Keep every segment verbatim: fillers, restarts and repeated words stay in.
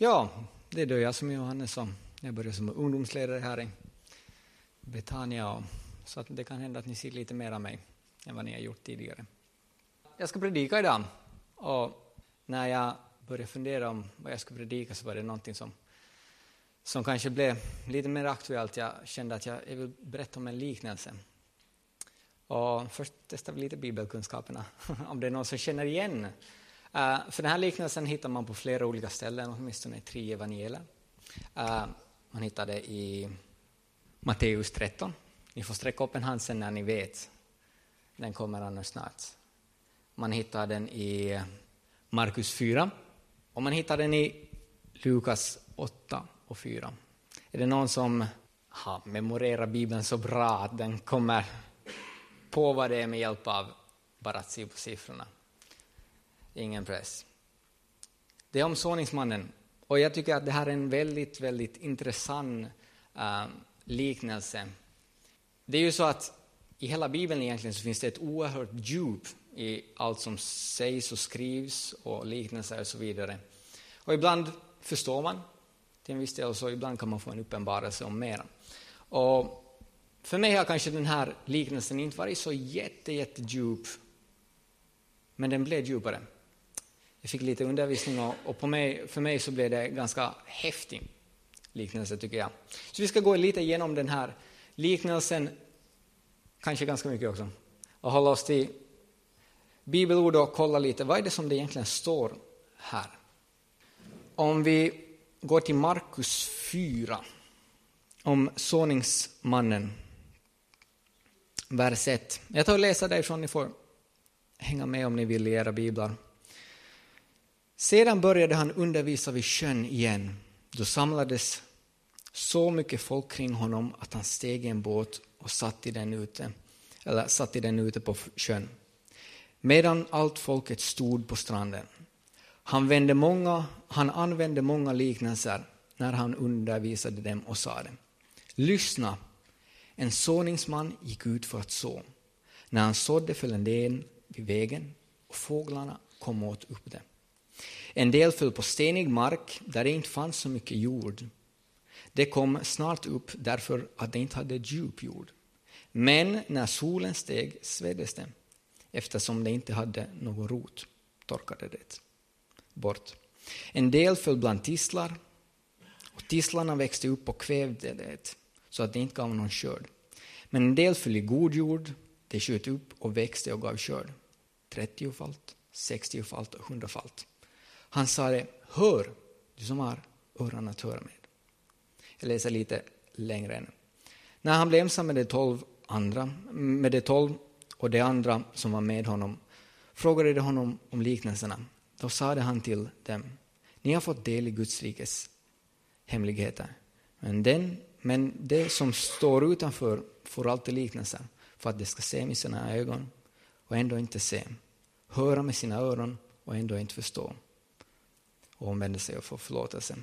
Ja, det är då jag som är Johannes som jag börjar som ungdomsledare här i Betania. Och, så att det kan hända att ni ser lite mer av mig än vad ni har gjort tidigare. Jag ska predika idag. Och när jag började fundera om vad jag skulle predika så var det någonting som, som kanske blev lite mer aktuellt. Jag kände att jag vill berätta om en liknelse. Och först testar vi lite bibelkunskaperna. Om det är någon som känner igen. Uh, för den här liknelsen hittar man på flera olika ställen. Åtminstone tre evangelier. Uh, man hittar det i Matteus tretton. Ni får sträcka upp en hand sen när ni vet. Den kommer annars snart. Man hittar den i Markus fyra. Och man hittar den i Lukas åtta och fyra. Är det någon som har memorerat Bibeln så bra att den kommer på vad det är med hjälp av bara att se på siffrorna? Ingen press. Det är om såningsmannen. Och jag tycker att det här är en väldigt, väldigt intressant uh, liknelse. Det är ju så att i hela Bibeln egentligen så finns det ett oerhört djup i allt som sägs och skrivs och liknelser och så vidare. Och ibland förstår man till en viss del och så ibland kan man få en uppenbarelse om mer. Och för mig har kanske den här liknelsen inte varit så jätte, jätte djup. Men den blev djupare. Jag fick lite undervisning och, och på mig, för mig så blev det ganska häftig liknelse tycker jag. Så vi ska gå lite igenom den här liknelsen, kanske ganska mycket också. Och hålla oss till bibelord och kolla lite, vad är det som det egentligen står här? Om vi går till Markus fyra, om såningsmannen, vers ett. Jag tar och läser därifrån, ni får hänga med om ni vill i era biblar. Sedan började han undervisa vid sjön igen. Då samlades så mycket folk kring honom att han steg i en båt och satt i den ute, eller satt i den ute på sjön. Medan allt folket stod på stranden. Han, vände många, han använde många liknelser när han undervisade dem och sa det. Lyssna, en såningsman gick ut för att så. När han sådde föll en del vid vägen och fåglarna kom åt upp det. En del föll på stenig mark där det inte fanns så mycket jord. Det kom snart upp därför att det inte hade djup jord. Men när solen steg sveddes det. Eftersom det inte hade någon rot torkade det bort. En del föll bland tistlar och tistlarna växte upp och kvävde det så att det inte gav någon skörd. Men en del föll i god jord, det sköt upp och växte och gav skörd. trettiofalt, sextiofalt och hundrafalt. Han sa det, hör, du som har öron att höra med. Jag läser lite längre än. När han blev ensam med de tolv andra, med de tolv och de andra som var med honom, frågade de honom om liknelserna. Då sade han till dem, ni har fått del i Guds rikes hemligheter. Men, den, men det som står utanför får alltid liknelser för att de ska se med sina ögon och ändå inte se. Höra med sina öron och ändå inte förstå. Och omvända sig och få förlåtelse.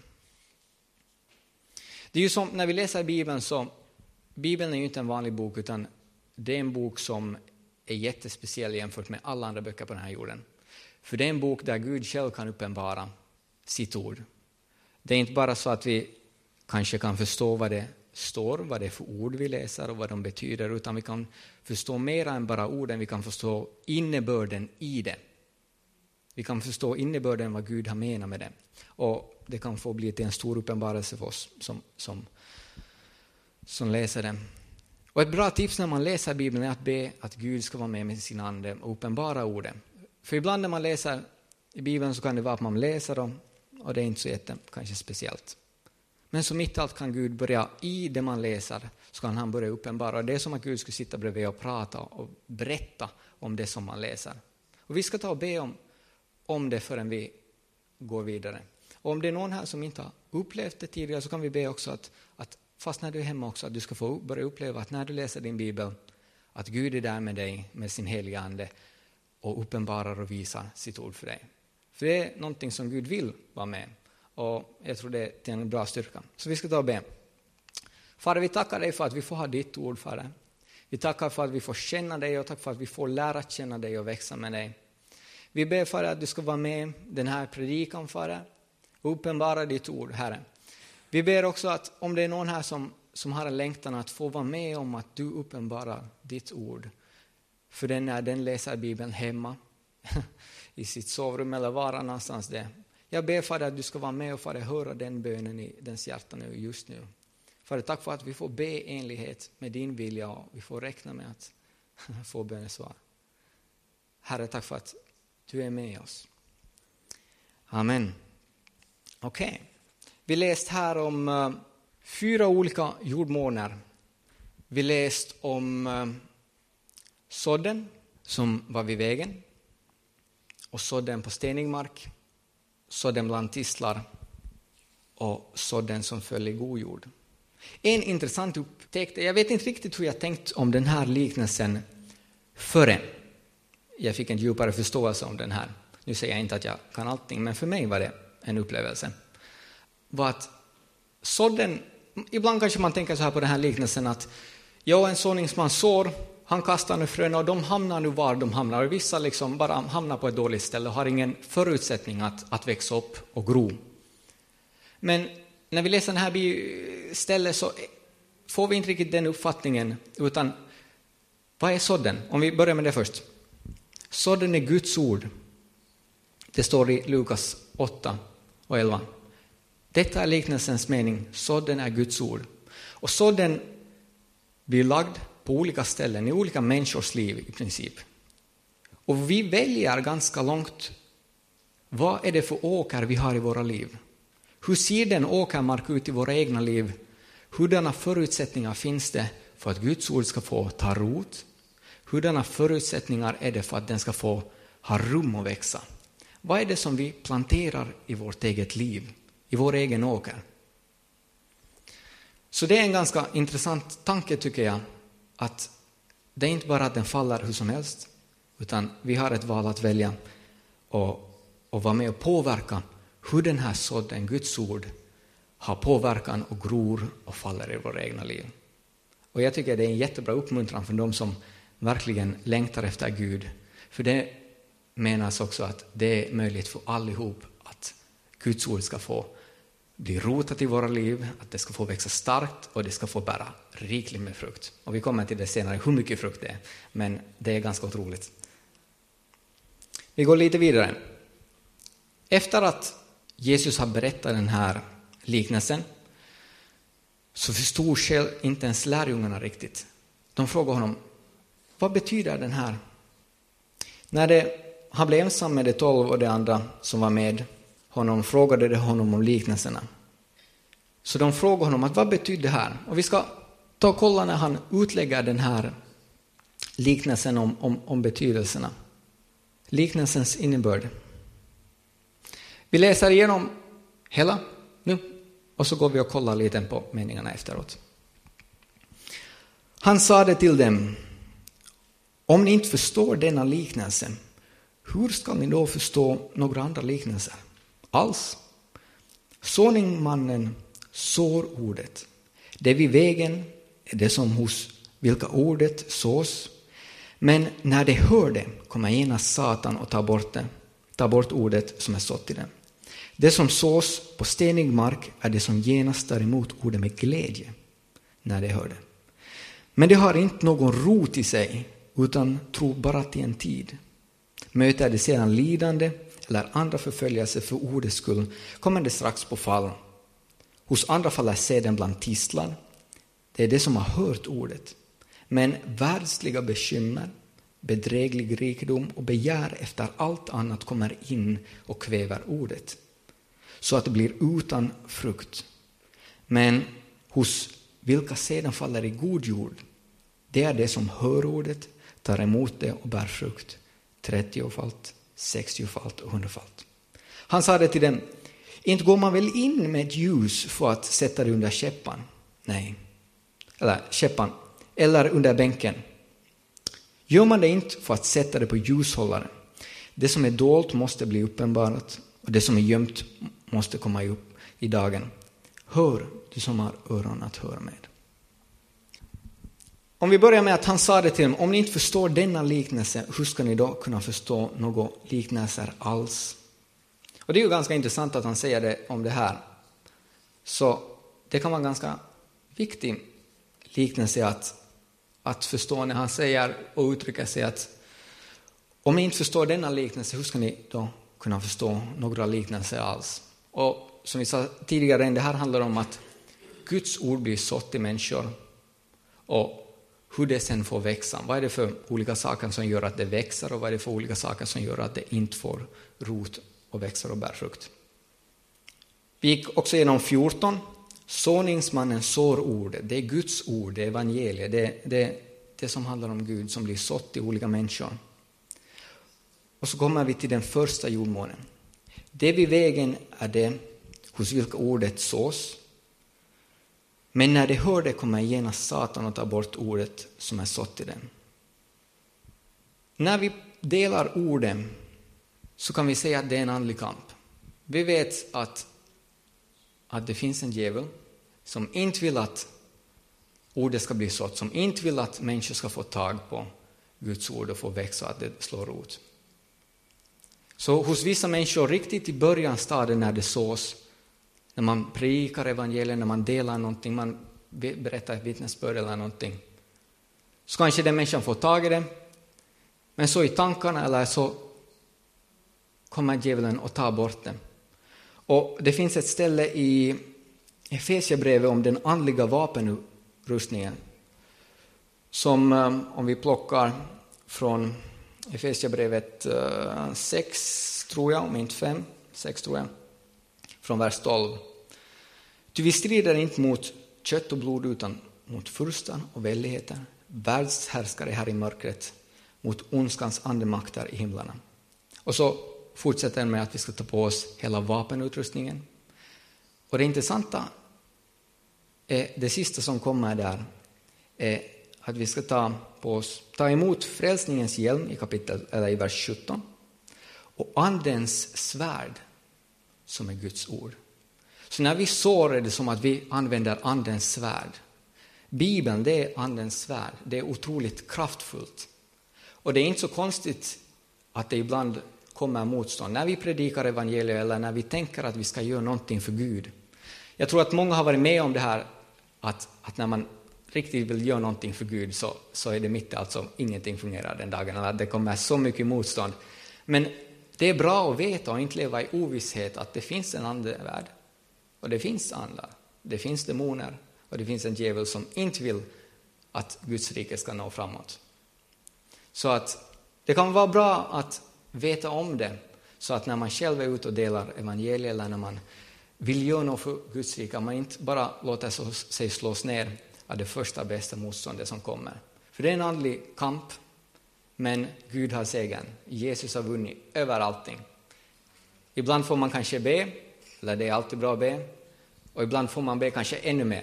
Det är ju som när vi läser Bibeln så, Bibeln är ju inte en vanlig bok utan det är en bok som är jättespeciell jämfört med alla andra böcker på den här jorden. För det är en bok där Gud själv kan uppenbara sitt ord. Det är inte bara så att vi kanske kan förstå vad det står, vad det är för ord vi läser och vad de betyder, utan vi kan förstå mer än bara orden, vi kan förstå innebörden i det. Vi kan förstå innebörden vad Gud har menat med det. Och det kan få bli till en stor uppenbarelse för oss som, som, som läser det. Och ett bra tips när man läser Bibeln är att be att Gud ska vara med med sin ande och uppenbara orden. För ibland när man läser i Bibeln så kan det vara att man läser och, och det är inte så jätte, kanske speciellt. Men så mitt i allt kan Gud börja, i det man läser så kan han börja uppenbara. Det är som att Gud skulle sitta bredvid och prata och berätta om det som man läser. Och vi ska ta och be om, om det förrän vi går vidare. Och om det är någon här som inte har upplevt det tidigare så kan vi be också att, att fast när du är hemma också att du ska få börja uppleva att när du läser din bibel att Gud är där med dig med sin heliga ande och uppenbarar och visar sitt ord för dig. För det är någonting som Gud vill vara med. Och jag tror det är en bra styrka. Så vi ska ta och be. Fader, vi tackar dig för att vi får ha ditt ord, Fader. Vi tackar för att vi får känna dig och tack för att vi får lära känna dig och växa med dig. Vi ber för att du ska vara med den här predikan, Fader. Uppenbara ditt ord, Herre. Vi ber också att om det är någon här som, som har en längtan att få vara med om att du uppenbarar ditt ord. För den när den läser Bibeln hemma, i sitt sovrum eller var någonstans det. Jag ber Fader att du ska vara med och Fader höra den bönen i dens hjärta nu just nu. Fader, tack för att vi får be enlighet med din vilja och vi får räkna med att få bönesvar. Herre, tack för att du är med oss. Amen. Okej. Okay. Vi läst här om uh, fyra olika jordmåner. Vi läst om uh, sådden som var vid vägen. Och sådden på stenig mark. Sådden bland tistlar. Och sådden som föll i god jord. En intressant upptäckt. Jag vet inte riktigt hur jag tänkt om den här liknelsen före jag fick en djupare förståelse om den här. Nu säger jag inte att jag kan allting, men för mig var det en upplevelse. Var att sådden, ibland kanske man tänker så här på den här liknelsen att jag en såningsman sår, han kastar nu frön och de hamnar nu var de hamnar. Och vissa liksom bara hamnar på ett dåligt ställe och har ingen förutsättning att, att växa upp och gro. Men när vi läser den här stället så får vi inte riktigt den uppfattningen, utan vad är sådden? Om vi börjar med det först. Sådden är Guds ord. Det står i Lukas åtta och elva. Detta är liknelsens mening. Sådden är Guds ord. Och sådden blir lagd på olika ställen i olika människors liv i princip. Och vi väljer ganska långt vad är det för åker vi har i våra liv. Hur ser den åkermark ut i våra egna liv? Hurdana förutsättningar finns det för att Guds ord ska få ta rot? Hurdana förutsättningar är det för att den ska få ha rum och växa? Vad är det som vi planterar i vårt eget liv, i vår egen åker? Så det är en ganska intressant tanke tycker jag, att det är inte bara att den faller hur som helst, utan vi har ett val att välja och, och vara med och påverka hur den här sådden, Guds ord, har påverkan och gror och faller i våra egna liv. Och jag tycker det är en jättebra uppmuntran för de som verkligen längtar efter Gud. För det menas också att det är möjligt för allihop att Guds ord ska få bli rotat i våra liv, att det ska få växa starkt och det ska få bära rikligt med frukt. Och vi kommer till det senare hur mycket frukt det är, men det är ganska otroligt. Vi går lite vidare. Efter att Jesus har berättat den här liknelsen så förstod själv inte ens lärjungarna riktigt. De frågade honom, vad betyder den här? När det, han blev ensam med de tolv och de andra som var med honom frågade de honom om liknelserna. Så de frågade honom att vad betyder det här? Och vi ska ta och kolla när han utlägger den här liknelsen om, om, om betydelserna. Liknelsens innebörd. Vi läser igenom hela nu och så går vi och kollar lite på meningarna efteråt. Han sa det till dem. Om ni inte förstår denna liknelse, hur ska ni då förstå några andra liknelser? Alls. Såningsmannen sår ordet. Det vid vägen är det som hos vilka ordet sås. Men när det hör det kommer genast Satan och tar bort det. Tar bort ordet som är sått i det. Det som sås på stenig mark är det som genast tar emot ordet med glädje när det hör det. Men det har inte någon rot i sig utan tror bara till en tid. Möter det sedan lidande eller andra förföljelser för ordets skull kommer det strax på fall. Hos andra faller seden bland tistlar. Det är det som har hört ordet. Men världsliga bekymmer, bedräglig rikedom och begär efter allt annat kommer in och kväver ordet. Så att det blir utan frukt. Men hos vilka sedan faller i god jord, det är det som hör ordet, tar emot det och bär frukt. trettiofalt, sextiofalt och hundrafalt. Han sa det till dem, inte går man väl in med ett ljus för att sätta det under käppan? Nej. Eller käppan. Eller under bänken. Gör man det inte för att sätta det på ljushållaren? Det som är dolt måste bli uppenbarat och det som är gömt måste komma upp i dagen. Hör, du som har öron att höra med. Om vi börjar med att han sa det till dem, om ni inte förstår denna liknelse, hur ska ni då kunna förstå några liknelser alls? Och det är ju ganska intressant att han säger det om det här. Så det kan vara en ganska viktig liknelse att, att förstå när han säger och uttrycker sig att om ni inte förstår denna liknelse, hur ska ni då kunna förstå några liknelser alls? Och som vi sa tidigare, det här handlar om att Guds ord blir sått i människor och hur det sen får växa. Vad är det för olika saker som gör att det växer och vad är det för olika saker som gör att det inte får rot och växer och bär frukt. Vi gick också igenom fjorton. Såningsmannen sår ordet. Det är Guds ord, det är evangeliet. Det är det, det som handlar om Gud som blir sått i olika människor. Och så kommer vi till den första jordmånen. Det vid vägen är det hos vilka ordet sås. Men när det hör det kommer genast Satan att ta bort ordet som är sått i den. När vi delar orden så kan vi säga att det är en andlig kamp. Vi vet att, att det finns en djävul som inte vill att ordet ska bli sått, som inte vill att människor ska få tag på Guds ord och få växa och att det slår rot. Så hos vissa människor riktigt i början stadiet när det sås, när man predikar evangeliet, när man delar någonting, man berättar ett vittnesbörd eller någonting, så kanske den människan får tag i det, men så i tankarna eller så kommer djävulen att ta bort det. Och det finns ett ställe i Efesierbrevet om den andliga vapenrustningen som, om vi plockar från Efesierbrevet sex, tror jag, om inte fem, sex tror jag, från vers tolv. Ty vi strider inte mot kött och blod utan mot furstar och väldigheter, världshärskare här i mörkret, mot ondskans andemakter i himlarna. Och så fortsätter med att vi ska ta på oss hela vapenutrustningen. Och det intressanta är det sista som kommer där är att vi ska ta på oss, ta emot frälsningens hjälm i kapitel eller i vers sjutton och andens svärd som är Guds ord. Så när vi sår är det som att vi använder andens svärd. Bibeln, det är andens svärd. Det är otroligt kraftfullt. Och det är inte så konstigt att det ibland kommer motstånd. När vi predikar evangeliet eller när vi tänker att vi ska göra någonting för Gud. Jag tror att många har varit med om det här att, att när man riktigt vill göra någonting för Gud så, så är det mitt alltså ingenting fungerar den dagen. Eller det kommer så mycket motstånd. Men det är bra att veta och inte leva i ovisshet att det finns en andevärld. Och det finns andar. Det finns demoner. Och det finns en djävul som inte vill att Guds rike ska nå framåt. Så att det kan vara bra att veta om det. Så att när man själv är ute och delar evangeliet eller när man vill göra något för Guds rike, man inte bara låter sig slås ner av det första bästa motståndet som kommer. För det är en andlig kamp. Men Gud har segern. Jesus har vunnit över allting. Ibland får man kanske be, eller det är alltid bra att be. Och ibland får man be kanske ännu mer.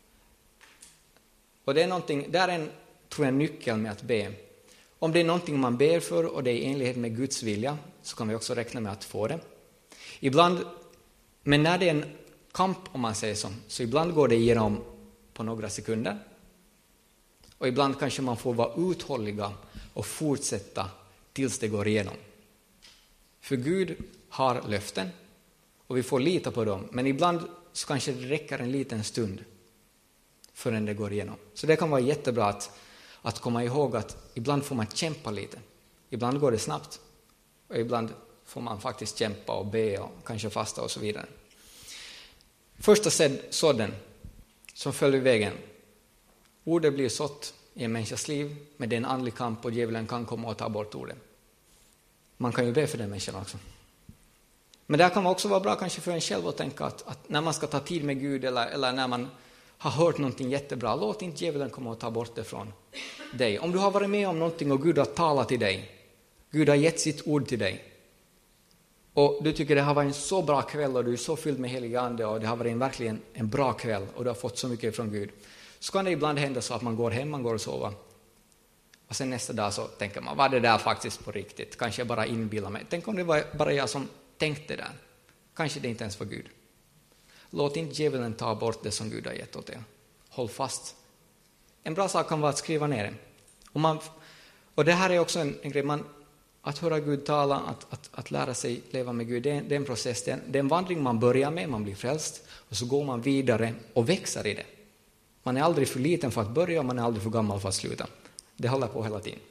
Och det är någonting, där är en, tror jag, nyckel med att be. Om det är någonting man ber för och det är i enlighet med Guds vilja så kan vi också räkna med att få det. Ibland, men när det är en kamp om man säger så, så ibland går det igenom på några sekunder. Och ibland kanske man får vara uthålliga och fortsätta tills det går igenom. För Gud har löften och vi får lita på dem. Men ibland så kanske det räcker en liten stund förrän det går igenom. Så det kan vara jättebra att, att komma ihåg att ibland får man kämpa lite. Ibland går det snabbt och ibland får man faktiskt kämpa och be och kanske fasta och så vidare. Första sådden som följer vägen. Ordet blir sått i en människas liv, men det är en andlig kamp och djävulen kan komma och ta bort ordet. Man kan ju be för den människan också. Men det kan också vara bra kanske för en själv att tänka att, att när man ska ta tid med Gud eller, eller när man har hört någonting jättebra, låt inte djävulen komma och ta bort det från dig. Om du har varit med om någonting och Gud har talat till dig, Gud har gett sitt ord till dig och du tycker det har varit en så bra kväll och du är så fylld med helig ande och det har varit en, verkligen en bra kväll och du har fått så mycket från Gud, så kan det ibland hända så att man går hem, man går och sover och sen nästa dag så tänker man, var det där faktiskt på riktigt? Kanske jag bara inbillar mig. Tänk om det var bara jag som tänkte där. Kanske det inte ens var Gud. Låt inte djävulen ta bort det som Gud har gett åt er. Håll fast. En bra sak kan vara att skriva ner det. Och, man, och det här är också en, en grej. Man, att höra Gud tala, att, att, att lära sig leva med Gud, det är, det är en process. Det är, en, det är en vandring man börjar med, man blir frälst och så går man vidare och växer i det. Man är aldrig för liten för att börja och man är aldrig för gammal för att sluta. Det håller på hela tiden.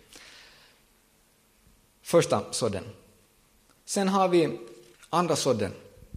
Första sådden. Sen har vi andra sådden.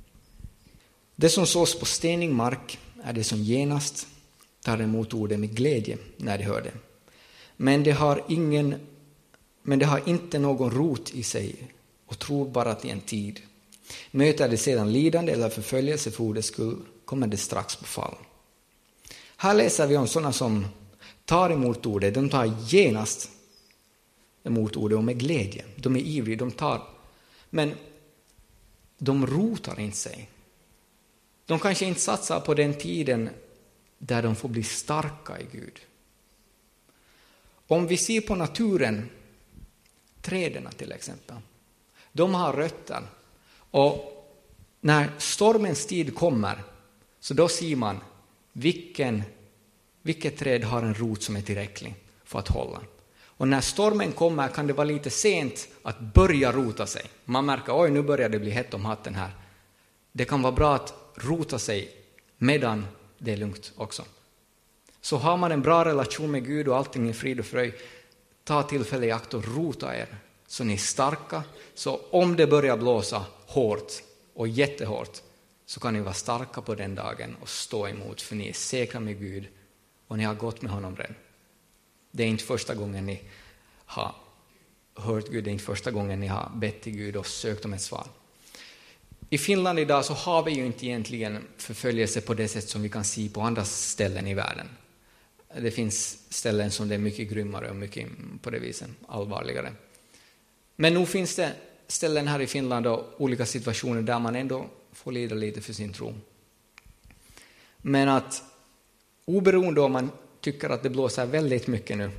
Det som sås på stenig mark är det som genast tar emot ordet med glädje när de hör det. Men det har ingen, men det har inte någon rot i sig och tror bara till en tid. Möter det sedan lidande eller förföljelse för ordets skull kommer det strax på fall. Här läser vi om sådana som tar emot ordet. De tar genast emot ordet och med glädje. De är ivriga, de tar. Men de rotar inte sig. De kanske inte satsar på den tiden där de får bli starka i Gud. Om vi ser på naturen, träden till exempel, de har rötter. Och när stormens tid kommer så då ser man vilken, vilket träd har en rot som är tillräcklig för att hålla. Och när stormen kommer kan det vara lite sent att börja rota sig. Man märker, oj nu börjar det bli hett om hatten här. Det kan vara bra att rota sig medan det är lugnt också. Så har man en bra relation med Gud och allting är frid och fröjd, ta tillfälle i akt och rota er så ni är starka. Så om det börjar blåsa hårt och jättehårt så kan ni vara starka på den dagen och stå emot, för ni är säkra med Gud och ni har gått med honom redan. Det är inte första gången ni har hört Gud, det är inte första gången ni har bett till Gud och sökt om ett svar. I Finland idag så har vi ju inte egentligen förföljelse på det sätt som vi kan se på andra ställen i världen. Det finns ställen som det är mycket grymmare och mycket på det viset allvarligare. Men nu finns det ställen här i Finland och olika situationer där man ändå får lida lite för sin tro. Men att oberoende om man tycker att det blåser väldigt mycket nu,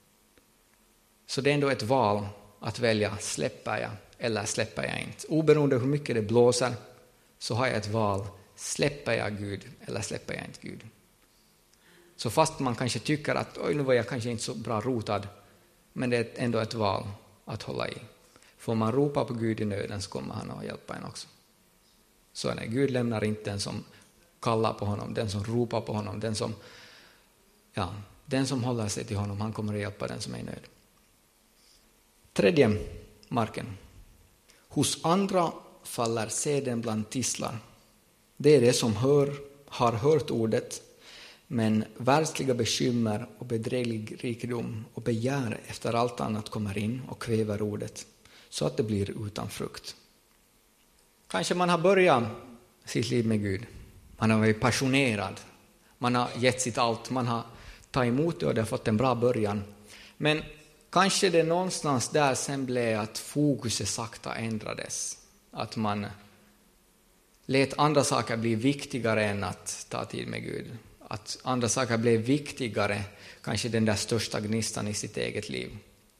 så det är ändå ett val att välja, släpper jag eller släpper jag inte. Oberoende hur mycket det blåser så har jag ett val, släpper jag Gud eller släpper jag inte Gud. Så fast man kanske tycker att oj, nu var jag kanske inte så bra rotad, men det är ändå ett val att hålla i. För om man ropar på Gud i nöden så kommer han att hjälpa en också. Så är det. Gud lämnar inte den som kallar på honom, den som ropar på honom, den som, ja, den som håller sig till honom, han kommer att hjälpa den som är i nöd. Tredje marken. Hos andra faller seden bland tisslar. Det är det som hör, har hört ordet, men världsliga bekymmer och bedräglig rikedom och begär efter allt annat kommer in och kväver ordet så att det blir utan frukt. Kanske man har börjat sitt liv med Gud. Man har varit passionerad. Man har gett sitt allt. Man har tagit emot det och det har fått en bra början. Men kanske det någonstans där sen blev att fokuset sakta ändrades. Att man lät andra saker bli viktigare än att ta tid med Gud. Att andra saker blev viktigare, kanske den där största gnistan i sitt eget liv.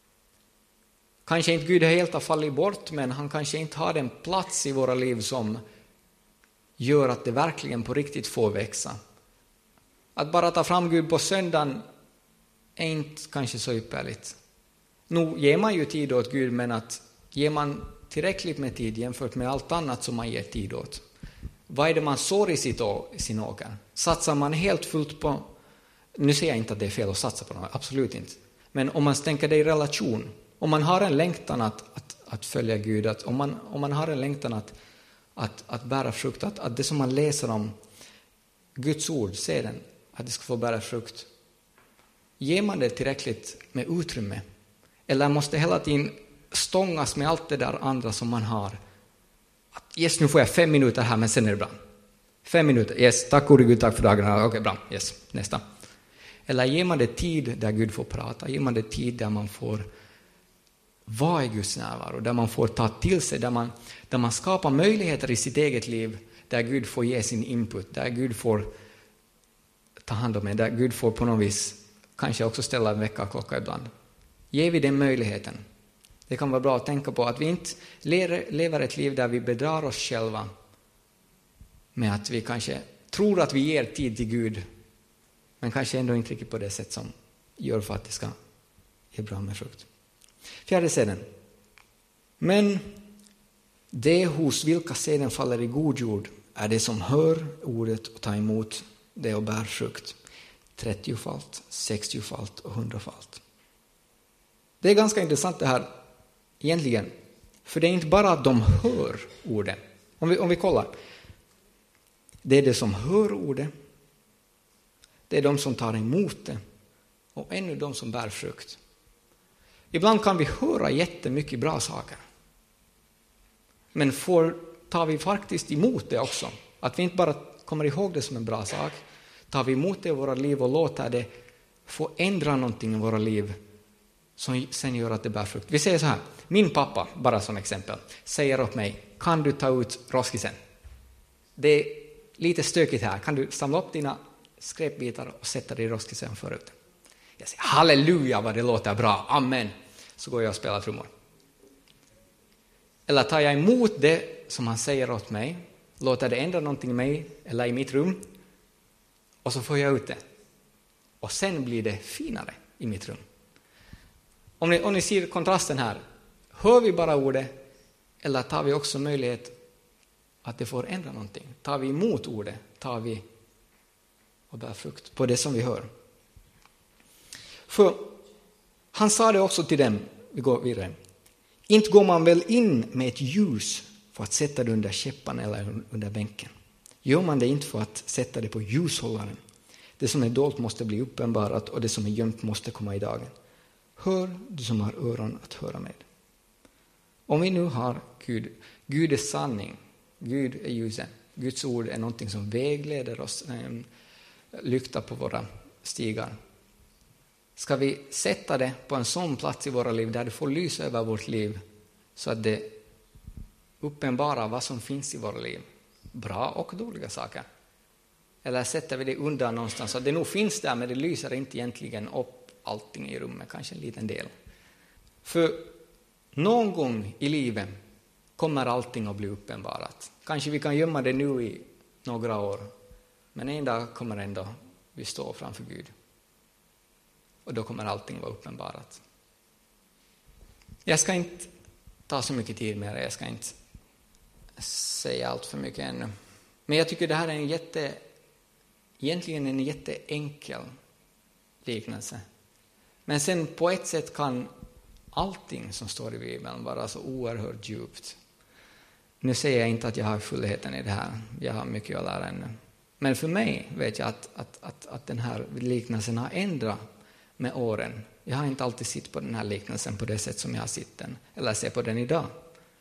Kanske inte Gud helt har fallit bort, men han kanske inte har en plats i våra liv som gör att det verkligen på riktigt får växa. Att bara ta fram Gud på söndagen är inte kanske så ypperligt. Nu ger man ju tid åt Gud, men att ger man tillräckligt med tid jämfört med allt annat som man ger tid åt? Vad är det man sår i sitt å, sin åker? Satsar man helt fullt på, nu säger jag inte att det är fel att satsa på något, absolut inte. Men om man tänker det i relation, om man har en längtan att, att, att följa Gud, att om, man, om man har en längtan att, att, att bära frukt, att, att det som man läser om Guds ord, ser den, att det ska få bära frukt. Ger man det tillräckligt med utrymme? Eller måste hela tiden stångas med allt det där andra som man har? Att, yes, nu får jag fem minuter här, men sen är det bra. Fem minuter, yes, tack gode Gud, tack för dagen. Okej, okay, bra, yes, nästa. Eller ger man det tid där Gud får prata? Ger man det tid där man får vara i Guds närvaro? Där man får ta till sig, där man, där man skapar möjligheter i sitt eget liv, där Gud får ge sin input, där Gud får ta hand om en, där Gud får på något vis kanske också ställa en väckarklocka ibland. Ger vi den möjligheten? Det kan vara bra att tänka på att vi inte lever ett liv där vi bedrar oss själva med att vi kanske tror att vi ger tid till Gud, men kanske ändå inte riktigt på det sätt som gör för att det ska ge bra med frukt. Fjärde sedan. Men det hos vilka seden faller i god jord är det som hör ordet och tar emot det och bär frukt. trettiofalt, sextiofalt och hundrafalt. Det är ganska intressant det här egentligen. För det är inte bara att de hör ordet. Om vi, om vi kollar. Det är det som hör ordet. Det är de som tar emot det. Och ännu de som bär frukt. Ibland kan vi höra jättemycket bra saker. Men får, tar vi faktiskt emot det också. Att vi inte bara kommer ihåg det som en bra sak. Tar vi emot det i våra liv och låter det få ändra någonting i våra liv. Som sen gör att det bär frukt. Vi säger så här. Min pappa, bara som exempel, säger åt mig. Kan du ta ut roskisen? Det är lite stökigt här. Kan du samla upp dina skräpbitar och sätta det i roskisen förut? Jag säger halleluja vad det låter bra. Amen. Så går jag och spelar trummor. Eller tar jag emot det som han säger åt mig. Låter det ändra någonting i mig eller i mitt rum. Och så får jag ut det. Och sen blir det finare i mitt rum. Om ni, om ni ser kontrasten här. Hör vi bara ordet eller tar vi också möjlighet att det får ändra någonting? Tar vi emot ordet, tar vi och bär frukt på det som vi hör. För han sa det också till dem, vi går vidare. Inte går man väl in med ett ljus för att sätta det under käppan eller under bänken. Gör man det inte för att sätta det på ljushållaren. Det som är dolt måste bli uppenbarat och det som är gömt måste komma i dagen. Hör du som har öron att höra med. Om vi nu har Gud, Gud är sanning, Gud är ljuset. Guds ord är någonting som vägleder oss, ähm, lykta på våra stigar. Ska vi sätta det på en sån plats i våra liv där det får lysa över vårt liv så att det uppenbarar vad som finns i våra liv. Bra och dåliga saker. Eller sätter vi det undan någonstans så att det nog finns där men det lyser inte egentligen upp allting i rummet, kanske en liten del. För någon gång i livet kommer allting att bli uppenbarat. Kanske vi kan gömma det nu i några år. Men en dag kommer ändå vi stå framför Gud. Och då kommer allting vara uppenbarat. Jag ska inte ta så mycket tid med det. Jag ska inte säga allt för mycket ännu. Men jag tycker det här är en jätte, egentligen en jätteenkel liknelse. Men sen på ett sätt kan allting som står i Bibeln vara så oerhört djupt. Nu säger jag inte att jag har fullheten i det här. Jag har mycket att lära ännu. Men för mig vet jag att, att, att, att den här liknelsen har ändrat med åren. Jag har inte alltid sett på den här liknelsen på det sätt som jag har sett den. Eller ser på den idag.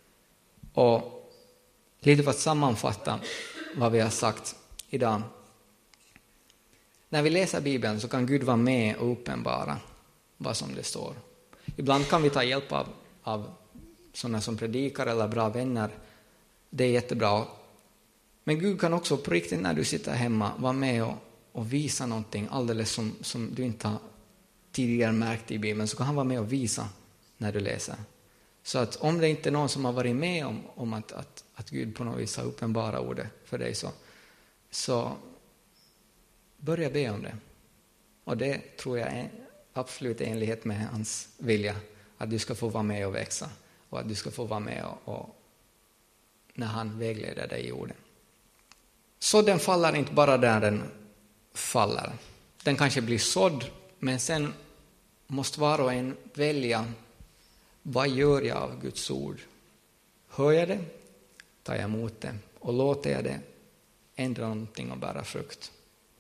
Och lite för att sammanfatta vad vi har sagt idag. När vi läser Bibeln så kan Gud vara med och uppenbara vad som det står. Ibland kan vi ta hjälp av, av sådana som predikar eller bra vänner. Det är jättebra. Men Gud kan också på riktigt när du sitter hemma vara med och, och visa någonting alldeles som, som du inte har tidigare märkt i Bibeln. Så kan han vara med och visa när du läser. Så att om det inte är någon som har varit med om, om att, att, att Gud på något vis har uppenbara ordet för dig så, så börja be om det. Och det tror jag är absolut i enlighet med hans vilja. Att du ska få vara med och växa. Och att du ska få vara med och, och när han vägleder dig i orden. Så den faller inte bara där den faller. Den kanske blir sådd. Men sen måste var och en välja. Vad gör jag av Guds ord? Hör jag det? Tar jag emot det? Och låter jag det ändra någonting och bära frukt?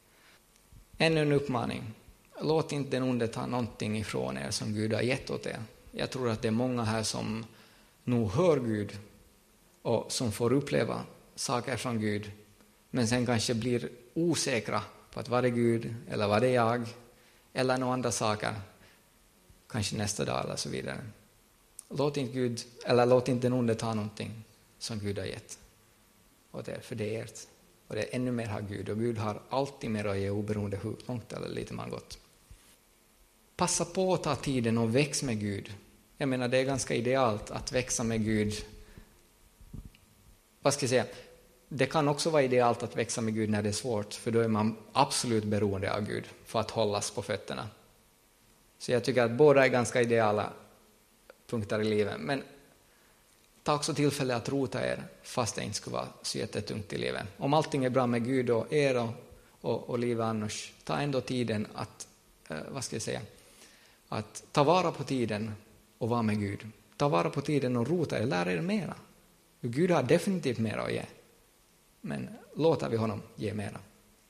Ännu en uppmaning. Låt inte den onde ta någonting ifrån er som Gud har gett åt er. Jag tror att det är många här som nog hör Gud och som får uppleva saker från Gud. Men sen kanske blir osäkra på att var det Gud eller var det jag eller några andra saker. Kanske nästa dag eller så vidare. Låt inte Gud eller låt inte den onde ta någonting som Gud har gett åt er, för det är ert. Och det är ännu mer har Gud. Och Gud har alltid mer att ge oberoende hur långt eller lite man gått. Passa på att ta tiden och växa med Gud. Jag menar det är ganska idealt att växa med Gud. Vad ska jag säga? Det kan också vara idealt att växa med Gud när det är svårt. För då är man absolut beroende av Gud för att hållas på fötterna. Så jag tycker att båda är ganska ideala punkter i livet. Men ta också tillfälle att rota er fast det inte skulle vara så jättetungt i livet. Om allting är bra med Gud och er och, och, och livet annars, ta ändå tiden att, eh, vad ska jag säga, att ta vara på tiden och vara med Gud. Ta vara på tiden och rota er, lär er mera. Gud har definitivt mera att ge. Men låter vi honom ge mera.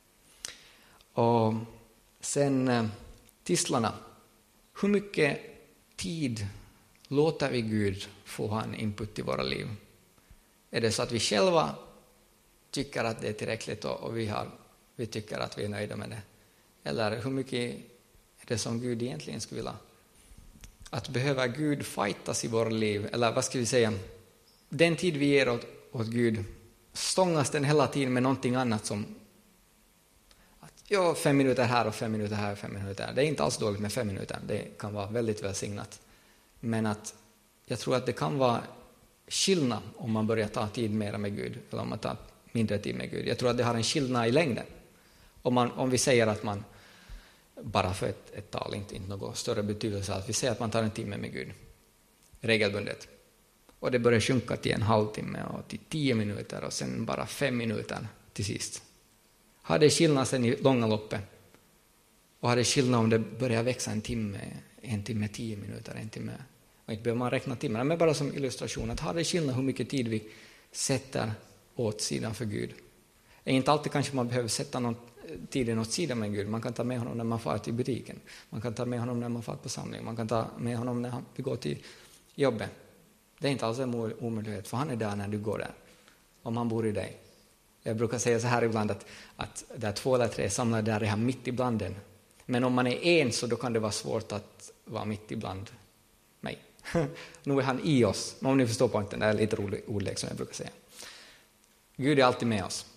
Och sen eh, tisslarna. Hur mycket tid låter vi Gud få ha en input i våra liv? Är det så att vi själva tycker att det är tillräckligt och, och vi, har, vi tycker att vi är nöjda med det? Eller hur mycket är det som Gud egentligen skulle vilja? Att behöva Gud fightas i våra liv, eller vad ska vi säga, den tid vi ger åt, åt Gud, stångas den hela tiden med någonting annat som att, ja, fem minuter här och fem minuter här och fem minuter där. Det är inte alls dåligt med fem minuter, det kan vara väldigt välsignat. Men att jag tror att det kan vara skillnad om man börjar ta tid mera med Gud eller om man tar mindre tid med Gud. Jag tror att det har en skillnad i längden. Om, man, om vi säger att man bara för ett, ett tal, inte, inte något större betydelse, att vi säger att man tar en timme med Gud regelbundet. Och det börjar sjunka till en halvtimme och till tio minuter och sen bara fem minuter till sist. Har det skillnad sen i långa loppet? Och har det skillnad om det börjar växa en timme, en timme, tio minuter, en timme? Och inte behöver man räkna timmarna, men bara som illustration. Att har det skillnad hur mycket tid vi sätter åt sidan för Gud? Är inte alltid kanske man behöver sätta någon tiden åt sidan med Gud. Man kan ta med honom när man far till butiken. Man kan ta med honom när man far på samling. Man kan ta med honom när vi går till jobbet. Det är inte alls en omöjlighet, för han är där när du går där. Om han bor i dig. Jag brukar säga så här ibland att, att där två eller tre samlar där är han mitt ibland den. Men om man är en så då kan det vara svårt att vara mitt ibland mig. Nu är han i oss. Om ni förstår poängen, det är lite rolig ordlek som jag brukar säga. Gud är alltid med oss.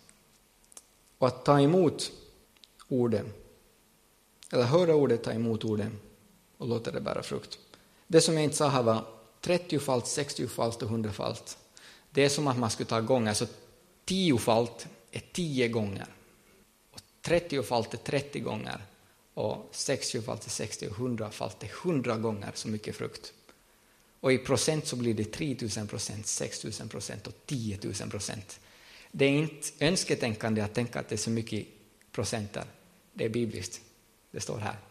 Och att ta emot orden, eller höra ordet, ta emot orden och låta det bära frukt. Det som jag inte sa här var trettiofalt, sextiofalt och hundrafalt. Det är som att man skulle ta gånger, så tiofalt är tio gånger. Och trettiofalt är trettio gånger. Och sextiofalt är sextio och hundrafalt är hundra gånger så mycket frukt. Och i procent så blir det tre tusen procent, sex tusen procent och tio tusen procent. Det är inte önsketänkande att tänka att det är så mycket procenter. Det är bibliskt. Det står här.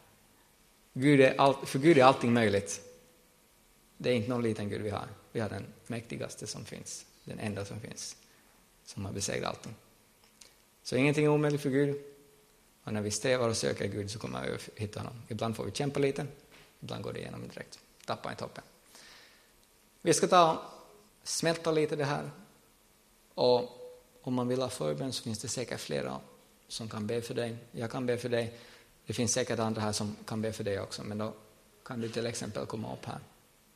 Gud är all, för Gud är allting möjligt. Det är inte någon liten Gud vi har. Vi har den mäktigaste som finns. Den enda som finns. Som har besegrat allting. Så ingenting är omöjligt för Gud. Och när vi strävar och söker Gud så kommer vi att hitta honom. Ibland får vi kämpa lite. Ibland går det igenom direkt. Tappa i toppen. Vi ska ta smälta lite det här. Och om man vill ha förbön så finns det säkert flera som kan be för dig. Jag kan be för dig. Det finns säkert andra här som kan be för dig också. Men då kan du till exempel komma upp här.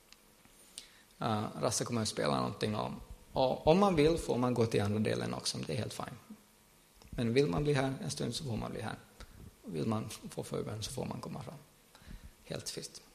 Uh, Rasse kommer att spela någonting om. Och om man vill får man gå till andra delen också. Det är helt fint. Men vill man bli här en stund så får man bli här. Vill man få förbön så får man komma fram. Helt fint.